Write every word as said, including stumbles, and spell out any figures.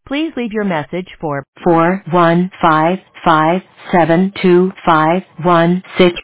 Please leave your message for four one five five seven two five one six.